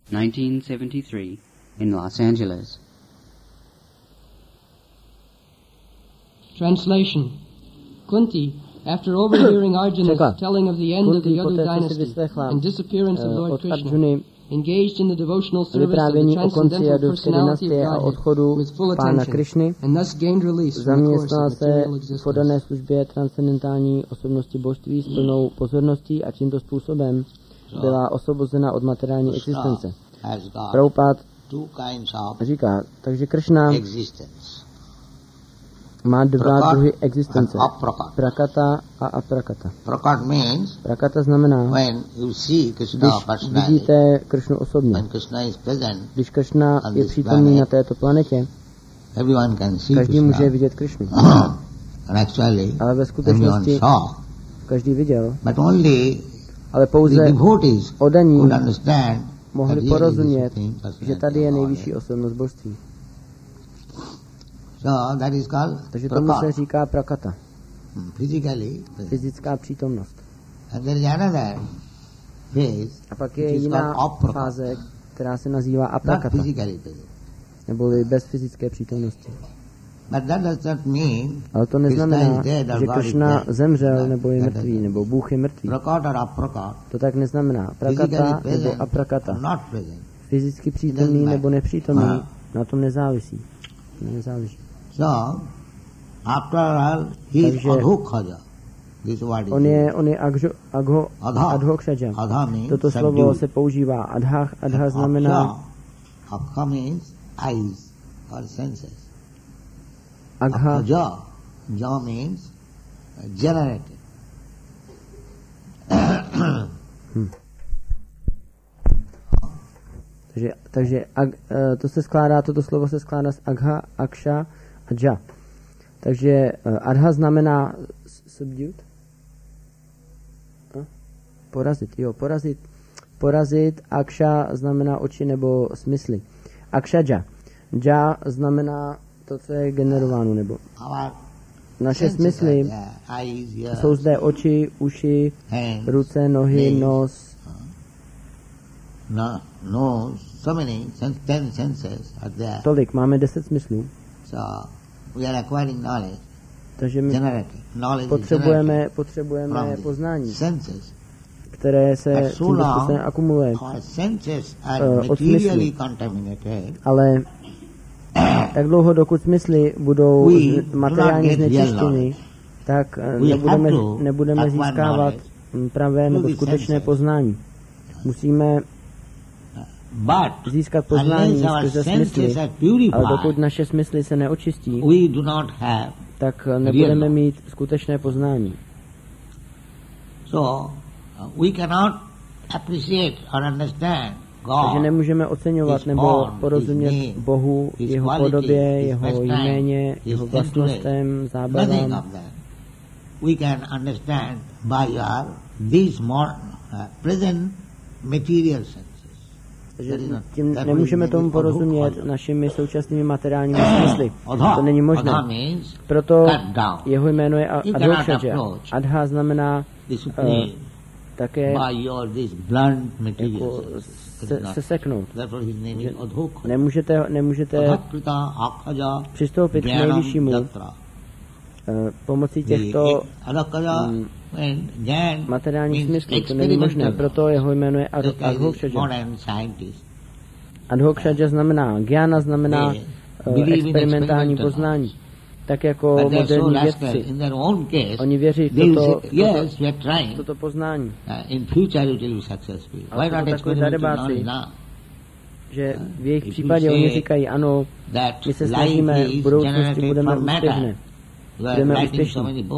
1973, in Los Angeles. Translation. Kunti, after overhearing Arjuna's telling of the end of the Yadu dynasty and disappearance of Lord Krishna, engaged in the devotional service of the transcendental personality of Godhead with full attention, and thus gained release from the course of material existence. V podané službě transcendentální osobnosti božství s plnou pozorností a tímto způsobem byla osvobozena od materiální existence. Prabhupád říká, takže Krishna má dva druhy existence. Prakata a aprakata. Prakata znamená, když vidíte Krishnu osobně. Když Krishna je přítomný na této planetě, každý může vidět Krishnu. Ale ve skutečnosti každý viděl. Ale pouze oddaní mohli porozumět, že tady je nejvyšší osobnost božství. Takže tomu se říká prakata. Fyzická přítomnost. A pak je jiná fáze, která se nazývá aprakata, neboli bez fyzické přítomnosti. Ale to neznamená, že Krishna zemřel nebo je mrtvý, nebo Bůh je mrtvý. To tak neznamená. Prakata nebo aprakata. Fyzicky přítomný nebo nepřítomný, na tom nezávisí. Takže on je adhokšaja. Toto slovo se používá. Adha znamená Agha means generated. Takže toto slovo se skládá z Agha, Aksha a Ja. Takže Adha znamená subdued. Porazit. Aksha znamená oči nebo smysly. Akshaja. Ja znamená to, co je generováno, nebo naše smysly jsou zde oči, uši, ruce, nohy, nos. Tolik, máme 10 smyslů. Takže my potřebujeme poznání, které se tímto způsobem akumuluje od smyslů. Ale tak dlouho, dokud smysly budou materiálně znečištěny, tak nebudeme získávat pravé nebo skutečné poznání. Musíme získat poznání skrze smysly, ale dokud naše smysly se neočistí, tak nebudeme mít skutečné poznání. Takže nemůžeme oceňovat nebo porozumět Bohu, jeho podobě, jeho jméně, jeho vlastnostem, zábavám. Takže tím nemůžeme tomu porozumět našimi současnými materiálními smysly. To není možné. Proto jeho jméno je Adhokšaja. Adha znamená také jako se seknout. Nemůžete přistoupit k nejvyššímu pomocí těchto materiálních smyslů. To není možné. Proto jeho jméno je Adhokšaja. Adhokšaja znamená, Gyana znamená experimentální poznání. Tak jako moderní vědci. Oni věří v toto poznání. Ale to takové darebáci, že v jejich případě oni říkají, ano, my se snažíme, v budoucnosti budeme úspěšní.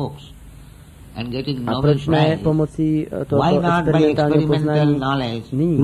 A proč ne pomocí tohoto experimentálního poznání nyní?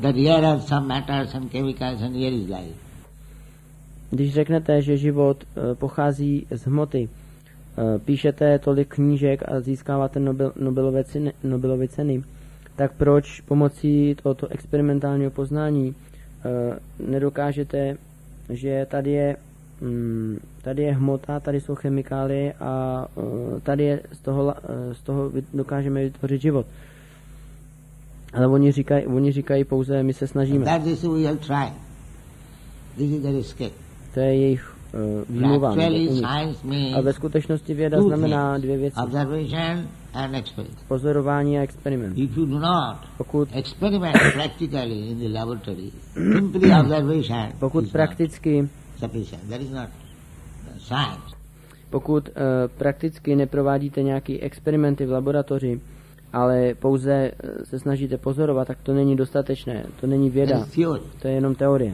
Když řeknete, že život pochází z hmoty, píšete tolik knížek a získáváte Nobelovy ceny, tak proč pomocí tohoto experimentálního poznání nedokážete, že tady je hmota, tady jsou chemikálie a tady je z toho dokážeme vytvořit život. Ale oni říkají pouze, my se snažíme. That they say we will try. This is their escape. To je jejich výmluvání. A ve skutečnosti věda znamená dvě věci. Observation and experiment. Pozorování a experiment. If you do not Pokud experiment practically in the laboratory, simply observation pokud prakticky sufficient. That is not science. Pokud prakticky neprovádíte nějaké experimenty v laboratoři, ale pouze se snažíte pozorovat, tak to není dostatečné. To není věda. To je jenom teorie.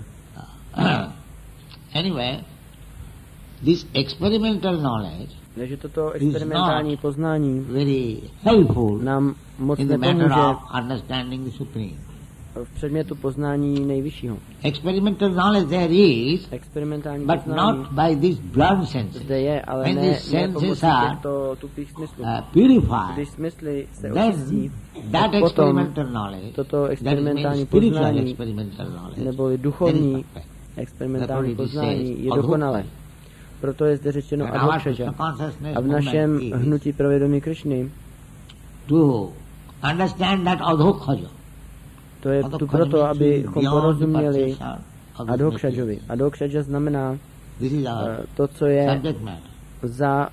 Anyway, this experimental knowledge takže toto experimentální poznání very helpful nám moc in the matter nepomůže of understanding the Supreme. V předmětu poznání nejvyššího. Experimental knowledge there is, experimentální but poznání not by these blood senses. Zde je, ale when ne senses pomocí těchto tupých smyslů. Purified, když smysly se then očistí, that potom experimental knowledge, toto experimentální that is poznání, experimental knowledge, neboli duchovní experimentální poznání je dokonalé. Proto je zde řečeno adhokšaja. A v našem hnutí pro vědomí Krišny to understand that adhokšaja. To je tu proto, abychom porozuměli adhokšajovi. Adhokšaja znamená to, co je za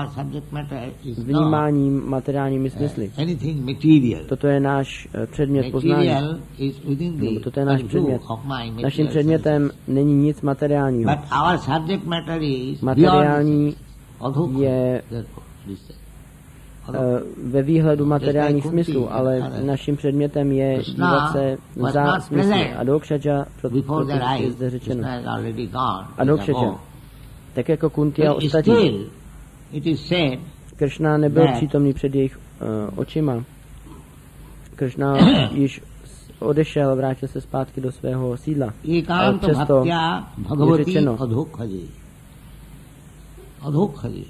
vnímáním materiálními smysly. Toto je náš předmět poznání. Toto je náš předmět. Naším předmětem není nic materiálního. Materiální je ve výhledu materiálních smyslů, ale naším předmětem je dívat se za smysly. Adhokšaja, proto je zde řečeno. Adhokšaja, tak jako Kunti a ostatní. Kršna nebyl přítomný před jejich očima. Kršna již odešel, vrátil se zpátky do svého sídla. Ale přesto je řečeno Adhokšaji.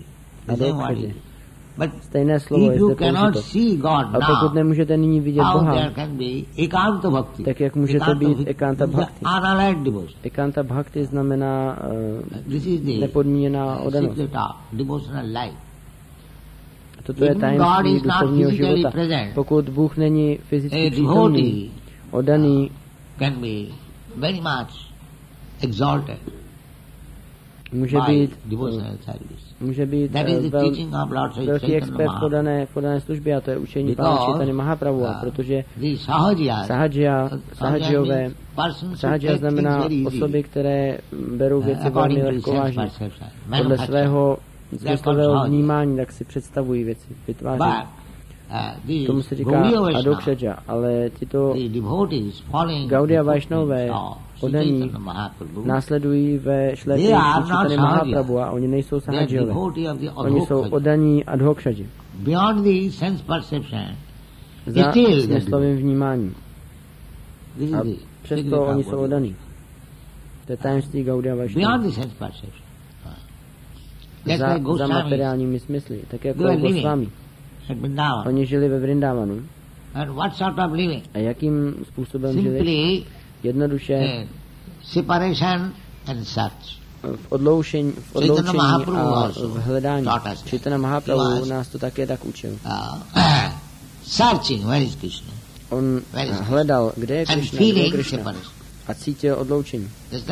Stejné slovo je zde použito. A pokud nemůžete nyní vidět Boha, tak jak můžete být ekanta bhakti? Ekanta bhakti znamená nepodmíněná oddanost. Toto je tajemství duchovního života. Pokud Bůh není fyzicky přítomný, oddaný, může být velký expert v podané službě, a to je učení Pána Chaitanya Mahaprabhua, protože sahajové znamená osoby, které berou věci velmi lehkovážně. Podle svého smyslového vnímání, tak si představují věci, vytváří. Tomu se říká adhokšaja, ale tito Gaudiya Vaishnavové oddaní následují ve šlétě Chaitanya Mahaprabhu a oni nejsou sahajové. Oni jsou oddaní adhokšaji. Za smyslovým vnímáním. A přesto oni jsou oddaní. To je tajemství Gaudiya Vaishnava. Za materiálními smysly, tak jako Goswami. Oni žili ve Vrindavanu. A jakým způsobem žili? Jednoduše v odloučení a v hledání. Chaitanya Mahaprabhu nás to také tak učil. On hledal, kde je Krishna, a cítil odloučení.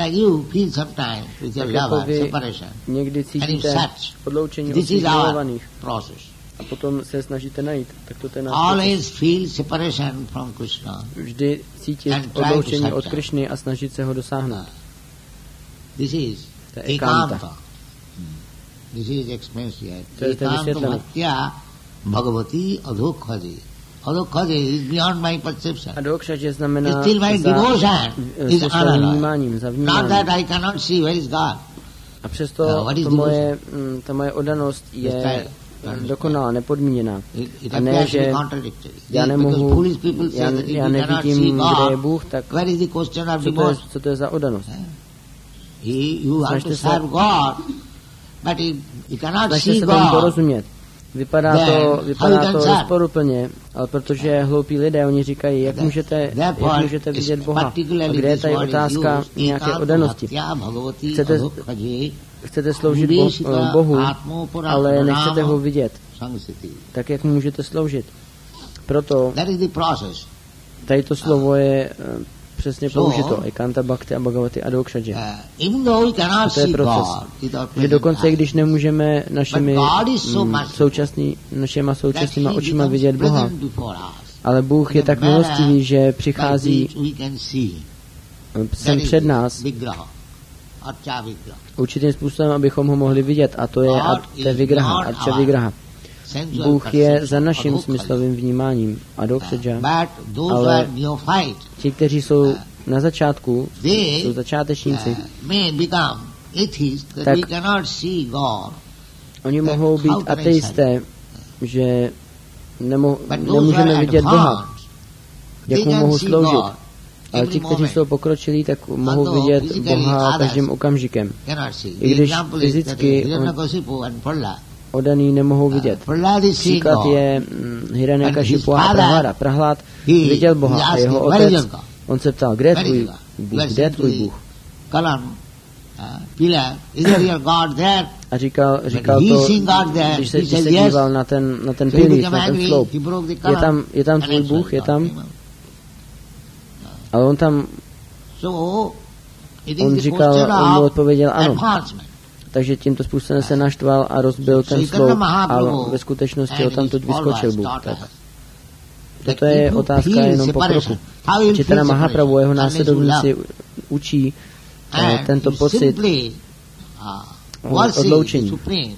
Tak jako vy někdy cítíte odloučení od svých milovaných a potom se snažíte najít, tak to je náš proces. Vždy cítit odloučení od Krishny a snažit se ho dosáhnout. To je ekanta. To je zde vysvětleno. Adhokšaja znamená za vnímáním, za vnímáním. A přesto ta moje oddanost je dokonalá, nepodmíněná. A ne, že já nemohu, já nevidím, kde je Bůh, tak co to je za oddanost? Snažte se tomu porozumět. Vypadá to rozporuplně, ale protože hloupí lidé, oni říkají, jak můžete vidět Boha? A kde je tady otázka nějaké oddanosti? Chcete sloužit Bohu, ale nechcete ho vidět. Tak jak můžete sloužit? Proto tady to slovo je přesně použito. Ekanta Bhakti a Bhagavati Adokshadže. To je proces. Že dokonce, když nemůžeme našima současnýma očima vidět Boha, ale Bůh je tak milostivý, že přichází sem před nás určitým způsobem, abychom ho mohli vidět, a to je Archa Vigraha. Bůh je za naším smyslovým vnímáním Adokshadža, ale ti, kteří jsou na začátku, jsou začátečníci, tak oni mohou být ateisté, že nemůžeme vidět Boha, jak mu mohu sloužit. Ale ti, kteří jsou pokročilí, tak mohou vidět Boha každým okamžikem. I když fyzicky odaný nemohou vidět. Příklad je Hiranyakashipu a Prahlada. Prahlad viděl Boha a jeho otec, on se ptal, kde je tvůj Bůh? A říkal to, když se díval na ten pilíř, na ten sloup. Je tam tvůj Bůh, je tam? Ale on mu odpověděl ano. Takže tímto způsobem se naštval a rozbil ten sloup a ve skutečnosti ho tamtud vyskočil Bůh. Tak. Toto je otázka jenom pokroku. Chaitanya Mahaprabhu a jeho následovníci učí tento pocit odloučení.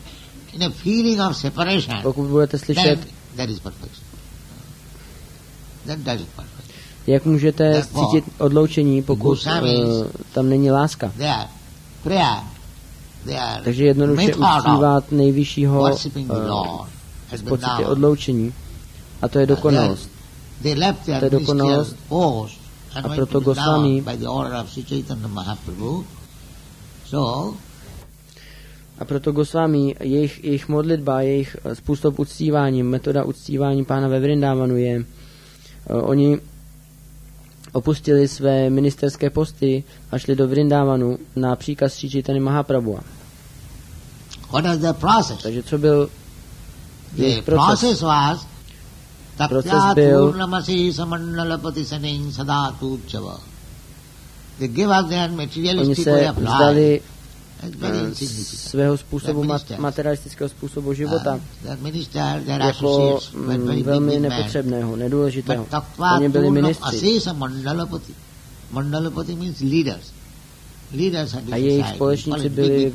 Pokud budete slyšet, jak můžete cítit odloučení, pokud tam není láska. Takže jednoduše uctívat nejvyššího z pocity odloučení. A to je dokonalost. To je dokonalost. A proto Goswami jejich modlitba, jejich způsob uctívání, metoda uctívání Pána ve Vrindavanu je, oni opustili své ministerské posty a šli do Vrindavanu na příkaz Sri Chaitanya Mahaprabhu. Takže co byl jejich proces? Proces byl, oni se vzdali svého způsobu, materialistického způsobu života jako velmi nepotřebného, nedůležitého. Oni byli ministři. A jejich společníci byli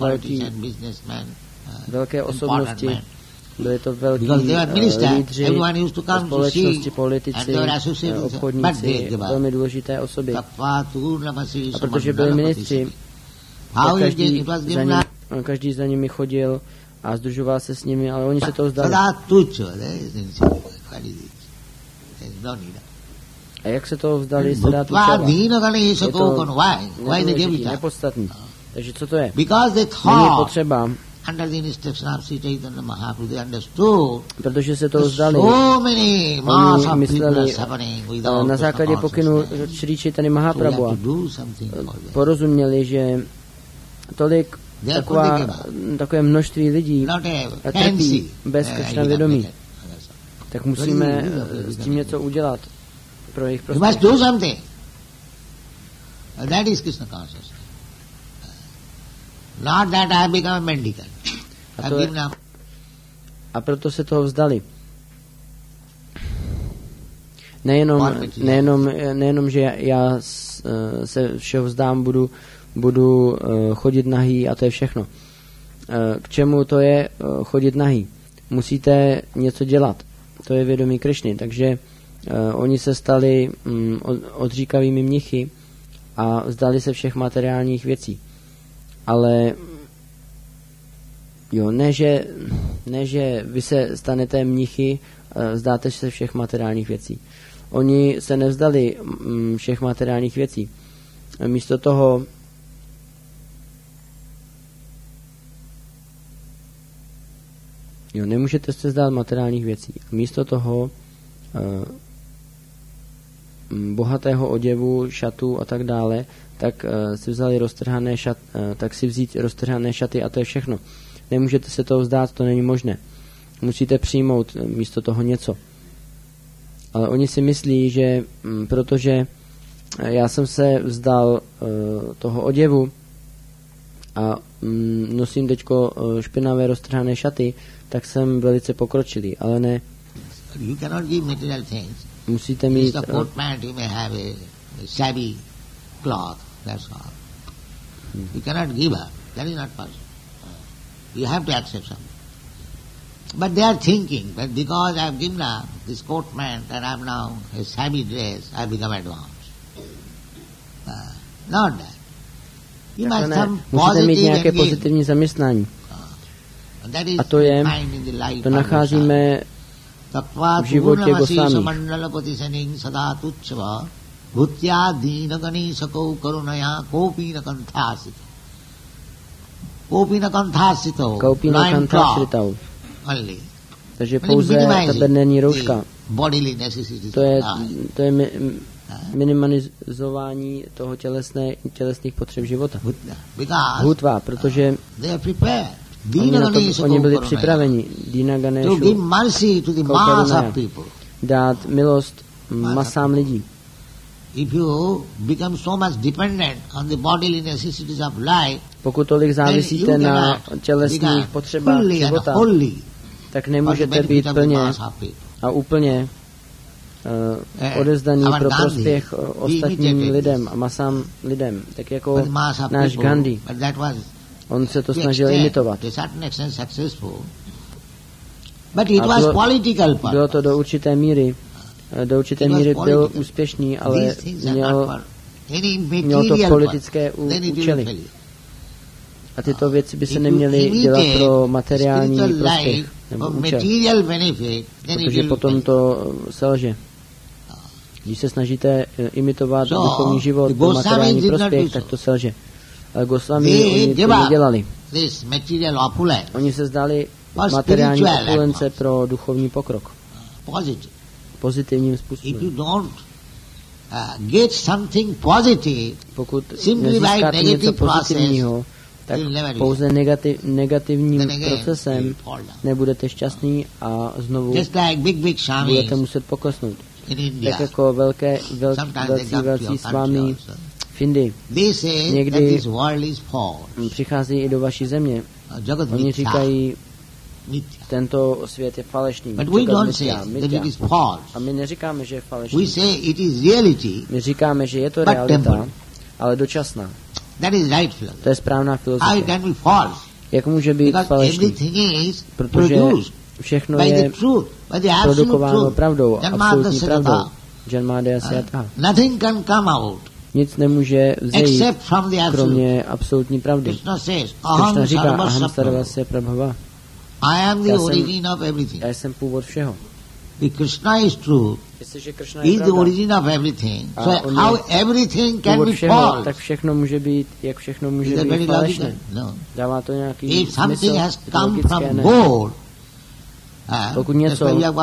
velké osobnosti. Byli to velký lídři společnosti, politici, obchodníci, velmi důležité osoby. A protože byli ministři, každý za nimi chodil a združoval se s nimi, ale oni se toho vzdali. A jak se toho vzdali, se dá tučeva. Je to nedůležitý, nepodstatný. Takže co to je? Není potřeba, protože se toho vzdali. Oni mysleli na základě pokynu Sri Chaitanya Mahaprabhu porozuměli, že takové množství lidí trpí bez Krishna vědomí. Tak musíme s tím něco udělat pro jejich prospěch. A proto se toho vzdali. Nejenom, že já se všeho vzdám, budu chodit nahý a to je všechno. K čemu to je chodit nahý? Musíte něco dělat. To je vědomí Krišny. Takže oni se stali odříkavými mnichy a vzdali se všech materiálních věcí. Ale jo, ne, že vy se stanete mnichy, vzdáte se všech materiálních věcí. Oni se nevzdali všech materiálních věcí. Místo toho nemůžete se vzdát materiálních věcí. Místo toho bohatého oděvu, šatů a tak dále, tak si vzali tak si vzít roztrhané šaty a to je všechno. Nemůžete se toho vzdát, to není možné. Musíte přijmout místo toho něco. Ale oni si myslí, že protože já jsem se vzdal toho oděvu a nosím teďko špinavé roztrhané šaty, tak jsem velice pokročilý, ale ne. You cannot give material things. Musíte mít a coat pant, you may have a shabby cloth, that's all. You cannot give her. That is not possible. You have to accept something. But they are thinking that because I have given her this coat pant and I am now a shabby dress, I become advanced. Not that. You must have musíte mít nějaké pozitivní zaměstnání. A to je, to nacházíme v životě Gosvámí. Kaupina kanthasitou. Takže pouze ta bernerní rouška. To je minimalizování toho tělesných potřeb života. Hutva, protože oni byli připraveni Dina Ganeshu dát milost masám lidí. Pokud tolik závisíte na tělesných potřebách života, tak nemůžete být plně a úplně odevzdaný pro prospěch ostatním lidem a masám lidem, tak jako náš Gandhi. On se to snažil imitovat. A bylo to do určité míry byl úspěšný, ale měl to politické účely. A tyto věci by se neměly dělat pro materiální prospěch nebo účel, protože potom to selže. Když se snažíte imitovat duchovní život pro materiální prospěch, tak to selže. Ale Gosvámi oni to nedělali. Oni se zdali materiální opulence pro duchovní pokrok. Pozitivním způsobem. Pokud nezískáte něco pozitivního, tak pouze negativním procesem nebudete šťastný a znovu budete muset poklesnout. Tak jako velcí svámi v Indii. Někdy přichází i do vaší země. Oni říkají, tento svět je falešný. A my neříkáme, že je falešný. My říkáme, že je to realita, ale dočasná. To je správná filozofie. Jak může být falešný? Protože všechno je produkováno pravdou, absolutní pravdou. Janmadaya Syataha. Nic nemůže vzejít, kromě absolutní pravdy. Krishna říká, aham sarvasya prabhava. Já jsem původ všeho. Krishna is true. He is the origin of everything. So how everything can be false? Tak všechno může být, jak všechno může být falešné. Dává to nějaký smysl logické, ne? Pokud něco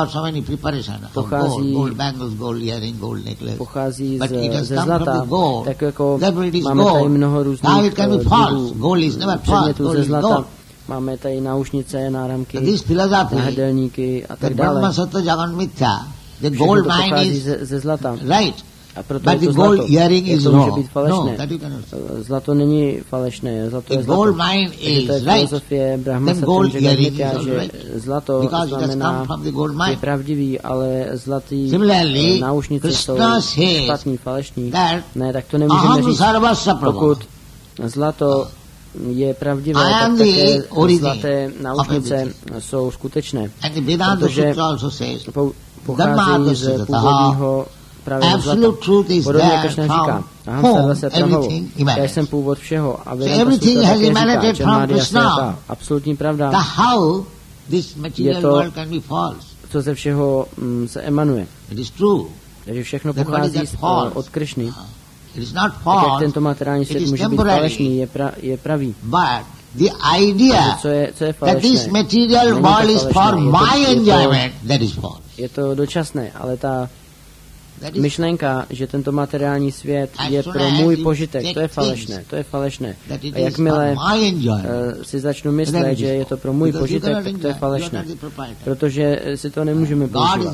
pochází ze zlata, tak jako máme tady mnoho různých předmětů ze zlata. Máme tady náušnice, náramky, náhrdelníky a tak dále. Všechno to pochází ze zlata. A proto je to zlato. Jak to může být falešné? Zlato není falešné, zlato je zlato. Takže to je filozofie Brahma Satyam Jagadmitya, že zlato znamená, je pravdivý, ale zlatý náušnice jsou špatný, falešný. Ne, tak to nemůžeme říct. Pokud zlato je pravdivé, tak také zlaté náušnice jsou skutečné. Protože pochází z původního pravého zlata. Podobně Krishna říká, aham sarvasya prabhavo, já jsem původ všeho. A Vedanta Sutra také říká, Janmadaya Syataha, absolutní pravda je to, co ze všeho se emanuje. Takže všechno pochází od Krishny. Tak jak tento materiální svět může být falešný, je pravý. Co je falešné? Je to dočasné, ale Myšlenka, že tento materiální svět je pro můj požitek, to je falešné, to je falešné. A jakmile si začnu myslet, že je to pro můj požitek, tak to je falešné. Protože si to nemůžeme používat.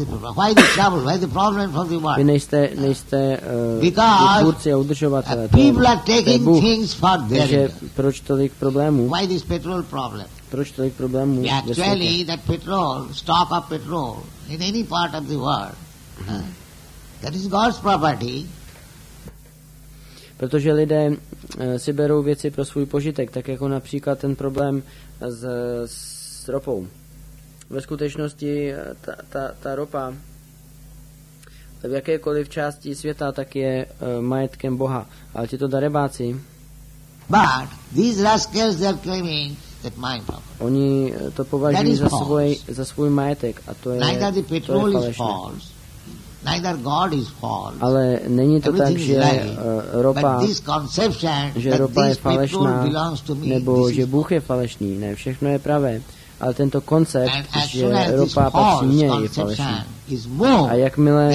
Vy nejste tvůrci a udržovatelé. To je Bůh. Takže proč tolik problémů? Proč tolik problémů ve světě? That is God's property. Protože lidé si berou věci pro svůj požitek, tak jako například ten problém s ropou. Ve skutečnosti ta ropa v jakékoliv části světa tak je majetkem Boha. Ale tito darebáci, but these rascals they are claiming that my property. Oni to považují za svůj majetek a to je falešné. Neither God is false, ale není to tak, že ropa je falešná, nebo že Bůh je falešný. Ne, všechno je pravé. Ale tento koncept, že ropa patří mně, je falešný. A jakmile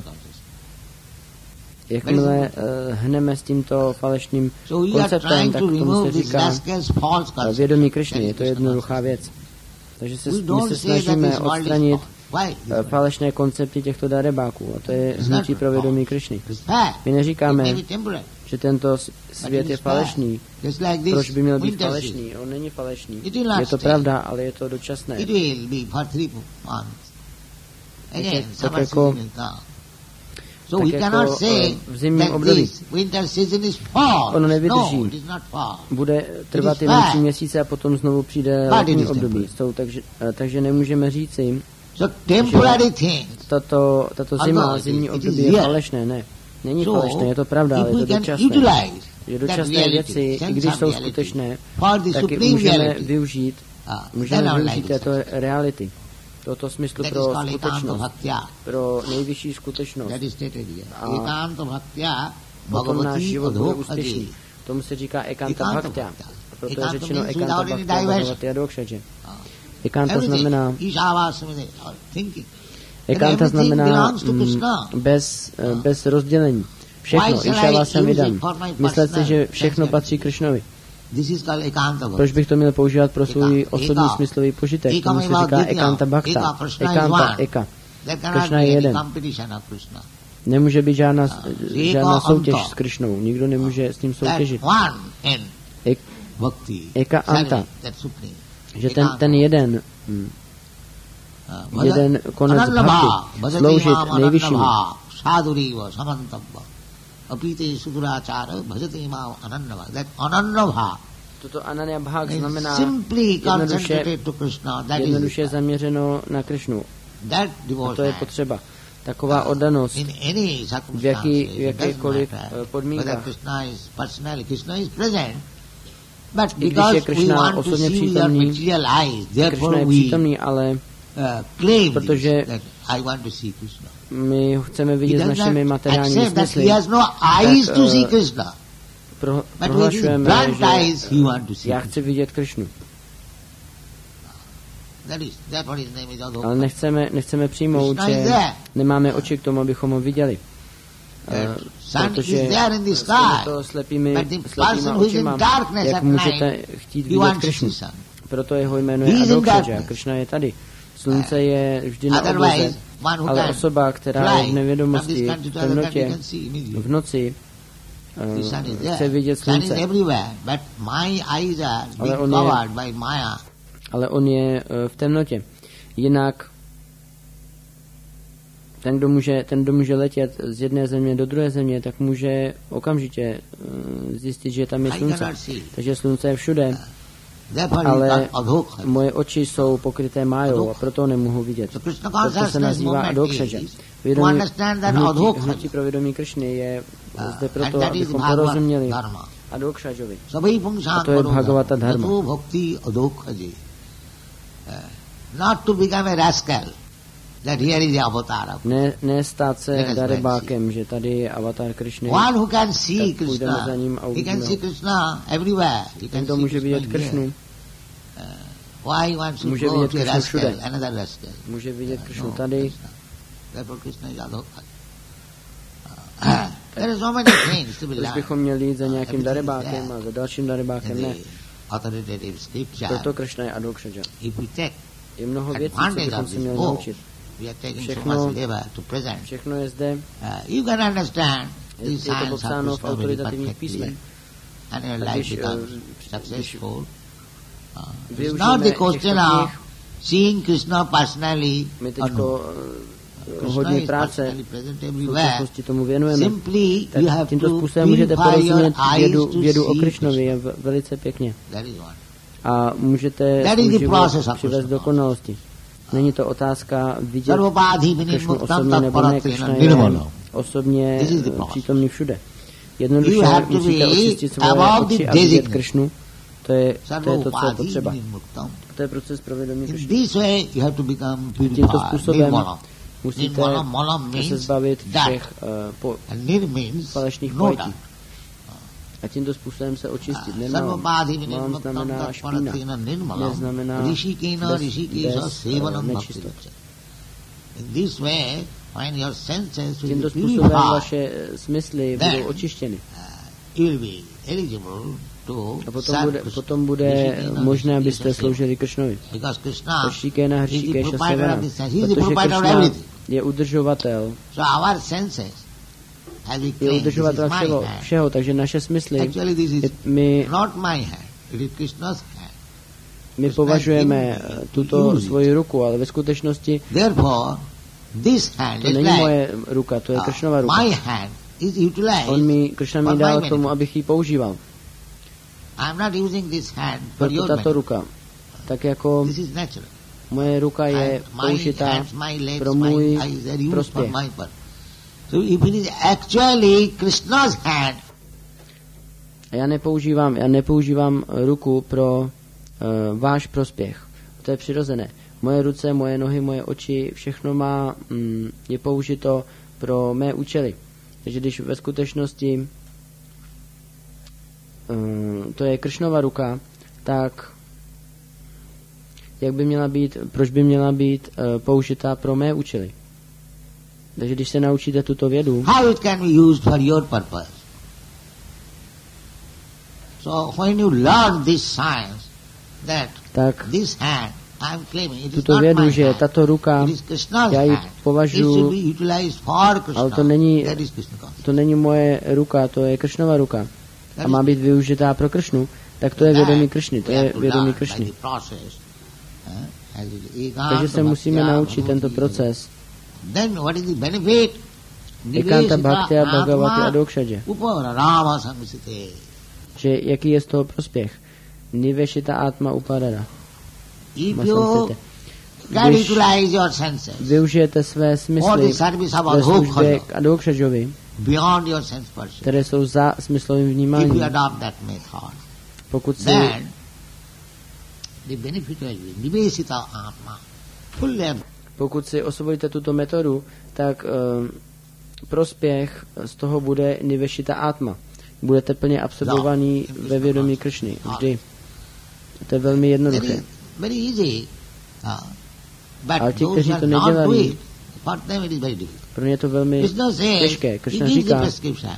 hneme s tímto falešným konceptem, tak tomu se říká vědomí Krišny. Je to jednoduchá věc. Takže my se snažíme odstranit falešné koncepty těchto darebáků. A to je hnutí pro vědomí Krišny. My neříkáme, že tento svět je falešný. Proč by měl být falešný? On není falešný. Je to pravda, ale je to dočasné. Tak jako v zimním období. Ono nevydrží. Bude trvat jenom 3 měsíce a potom znovu přijde letní období. Takže nemůžeme říci, že tato zimní období je falešné. Ne, není falešné, je to pravda, ale je to dočasné. Že dočasné věci, i když jsou skutečné, tak je můžeme využít této reality. Tohoto smyslu pro skutečnost, pro nejvyšší skutečnost. A potom náš život bude úspěšný. Tomu se říká ekanta bhaktya. Proto je řečeno ekanta bhaktya bhagavati adokshadže. Ekanta znamená bez rozdělení. Všechno, išava samidam. Myslet si, že všechno patří Krišnovi. Proč bych to měl používat pro svůj osobní smyslový požitek? Tomu se říká ekanta bhakta. Ekanta, eka. Kršna je jeden. Nemůže být žádná soutěž s Krišnou. Nikdo nemůže s ním soutěžit. Eka anta. Že ten jeden konec bhakti, sloužit nejvyššímu. Toto ananya bhag znamená jednoduše zaměřeno na Krišnu. A to je potřeba. Taková oddanost v jakékoliv podmínkách. I když je Krišna osobně přítomný, Krišna je přítomný, ale protože my ho chceme vidět s našimi materiálními smysly, tak prohlašujeme, že já chci vidět Krišnu. Ale nechceme přijmout, že nemáme oči k tomu, abychom ho viděli. Protože s těmito slepýma očima, jak můžete chtít vidět Krišnu. Proto jeho jméno je Adokshadža. Krišna je tady. Slunce je vždy na obloze, ale osoba, která je v nevědomosti, v temnotě, v noci, chce vidět slunce. Ale on je v temnotě. Jinak ten, kdo může letět z jedné země do druhé země, tak může okamžitě zjistit, že tam je slunce. Takže slunce je všude. Ale moje oči jsou pokryté májou a proto nemohu vidět. Proto se nazývá Adokshadža. Hnutí pro vědomí Krišny je zde proto, abychom porozuměli Adokshadžovi. A to je Bhagavata dharma. Ne stát se darebákem, že tady je avatar Krišny, tak půjdeme za ním a uvidíme ho. Ten, kdo může vidět Krišnu, může vidět Krišnu všude. Může vidět Krišnu tady. There are so many things to be Proč learned. bychom měli jít za nějakým darebákem a za dalším darebákem? Ne. Authoritative scripture. Proto Kršna je Adokšadža. If we take Je mnoho věcí, co advantage bychom of si this měli book, naučit. we are taking so much labor to present. Všechno je zde. You can understand these Je to signs popsáno of v Krishna very autoritativních písmech. perfectly, and your life becomes successful. It's využijeme not the těchto question of seeing Krishna personally My or teďko Krishna hodně is práce personally present v everywhere. současnosti tomu věnujeme. Simply you Tak have tímto to způsobem můžete purify your porozumět eyes to vědu o see Krišnovi, Krishna. je velice pěkně. That is one. A můžete That is svůj the život process of přivést Krishna. dokonalosti. Není to otázka vidět Sarvopádhi Krišnu vinimuktam osobně nebo ne. Krišna je nirmala. osobně This is the process. přítomný všude. You Jednoduše have to musíte be očistit svoje above oči the a vidět designate. Krišnu. To je to, co je Sarvopádhi potřeba. vinimuktam. To je proces provědomí In Krišny. this way you have to become Tímto purified. způsobem Nirmala. musíte Nirmala, mala se means zbavit that. všech And nir means falešných no pojetí. doubt. A tímto způsobem se očistit. Nemám Sarvopádhi mám vinimuktam znamená špína. tatparatina nirmala. Neznamená Rishikena rishikesa bez sevanam nečistot. bhakti. In this way, when your senses will Tímto be způsobem purified, vaše smysly budou očištěny. you will be eligible to A potom serve bude, Krishna. potom bude Rishikena možné, rishikesa abyste sloužili Kršnovi. Because Krishna Hršíkéna, is the Hršíkéša, proprietor Severa. of this sense. He is the Protože proprietor of Kršna everything. je udržovatel. So our senses, as we Je claim, this is udržovatel my všeho, hand. všeho, takže naše smysly, Actually, this is my not my hand. It is Krishna's hand. my považujeme tuto svoji ruku, ale ve skutečnosti Therefore, this hand to is není like moje ruka, to je Kršnova ruka. my hand is utilized. Kršna for mi my dal k benefit. tomu, abych ji používal. I am not using this hand for Proto your tato benefit. ruka, tak jako This is natural. moje ruka je And my použitá hands, my legs, pro my můj eyes are used for prospěch. my purpose. So if it is actually Krishna's hand, A já nepoužívám ruku pro váš prospěch. To je přirozené. Moje ruce, moje nohy, moje oči, všechno je použito pro mé účely. Takže když ve skutečnosti to je Kršnova ruka, tak proč by měla být použita pro mé účely? Takže když se naučíte tuto vědu, how it can be used for your purpose? So when you learn this science, that tak this hand, I am claiming, it is tuto not vědu, my že hand, tato ruka, it is Krishna's já ji hand. It should považuji, be utilized for Krishna. ale to není, That is Krishna consciousness. to není moje ruka, to je Kršnova ruka. A má být využitá pro Kršnu, tak to je vědomí Kršny, to je vědomí Kršny. Takže se musíme naučit tento proces. Then what is the benefit? Ekanta Bhakti a Bhagavati Adokshadže. Uparama samsite. Že jaký je z toho prospěch? Niveshita Atma Uparara. If you can utilize your senses využijete své smysly ve službě k Adokshadžovi, beyond your sense perception, které jsou za smyslovým if you vnímáním, adopt that method, pokud si then the benefit will be nivesita atma, fully. Pokud si osvobodíte tuto metodu, tak prospěch z toho bude niveshita atma. Budete plně absorbovaný ve vědomí Kršny. Vždy. To je velmi jednoduché. Very easy. Ale But ti, those kteří who to are not do nedělají, it, for them it is very difficult. pro ně je to velmi Krishna says, těžké. he Kršna gives the říká, prescription.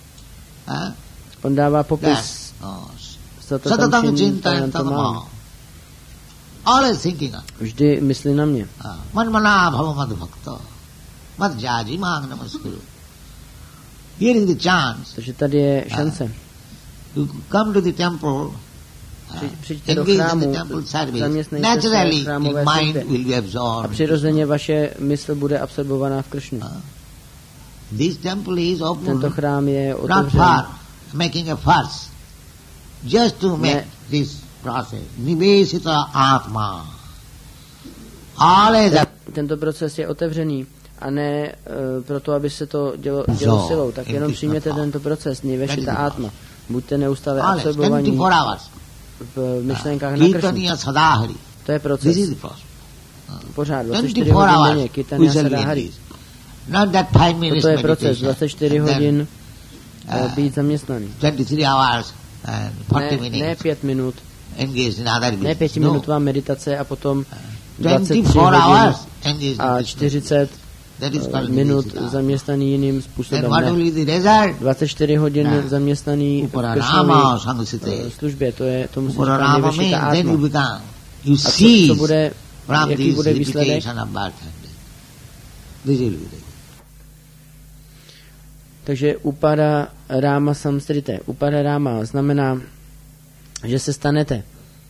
on dává That, popis Satatam Satatam chintayantam Chintayantam. always thinking of. Vždy myslí na mě. Manmana bhava mad bhakta. Mad jaji mang namaskuru. Here is the chance. Takže tady je šance. You come to the temple, Přijďte do engage in chrámu, the temple service. zaměstnejte se v Naturally, chrámové your mind službě. will be A absorbed. přirozeně vaše mysl bude absorbovaná v Kršnu. This temple is Tento open, chrám je not otevřen. for making a fuss, just to make this process. Nivesita atma. All is Tento proces je otevřený a ne proto, aby se to dělo silou. Tak jenom přijměte tento proces, niveshita atma. Buďte neustále absorbovaní 24 hours. v myšlenkách na Kršnu. Kirtaniya sadahari. To je This proces. is the process. Pořád, 24 24 hodin hours. denně, We Kirtania shall Sadahari. lead this. Not that 5 minutes Toto je proces, meditation. 24 and then, hodin být zaměstnaný. 23 hours and 40 Ne minutes 5 minut, engaged in other ne business. 5 minutová meditace a potom 23 24 hodin hours engaged in a business. 40 minut zaměstnaný jiným způsobem, ne 24 hodin zaměstnaný v Kršnově službě, to musí říkat nejvyšší ta atma. A co bude, jaký bude výsledek? Takže upada ráma samstrite. Upada ráma znamená, že se stanete.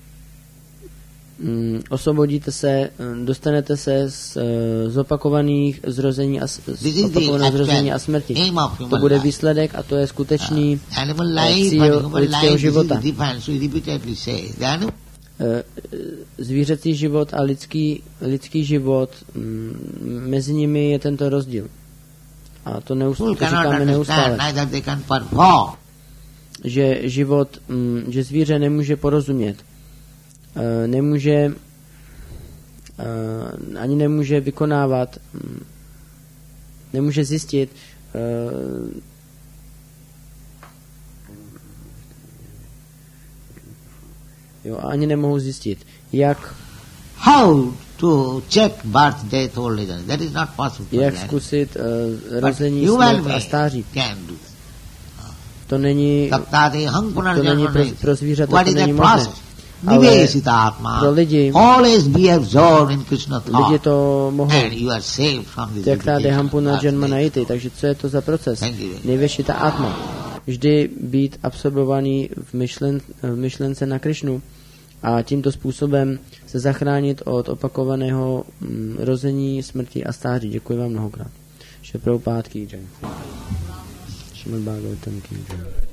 Osvobodíte se, dostanete se z opakovaných zrození a smrti. To bude výsledek a to je skutečný cíl lidského života. Zvířecí život a lidský život, mezi nimi je tento rozdíl. A to říkáme neustále. Že život, že zvíře nemůže porozumět. Ani nemůže vykonávat, nemůže zjistit, ani nemohou zjistit, jak zkusit rození, smrt a stáří. To není pro zvířata, to není možné. Ale pro lidi to mohou. Jak ta dehampuna janmanayiti. Takže co je to za proces? Nejvyšší ta atma. Vždy být absorbovaný v myšlence na Krišnu a tímto způsobem se zachránit od opakovaného rození, smrti a stáří. Děkuji vám mnohokrát. Šri Prabhupada ki jai. Śrīmad Bhagavatam ki jai.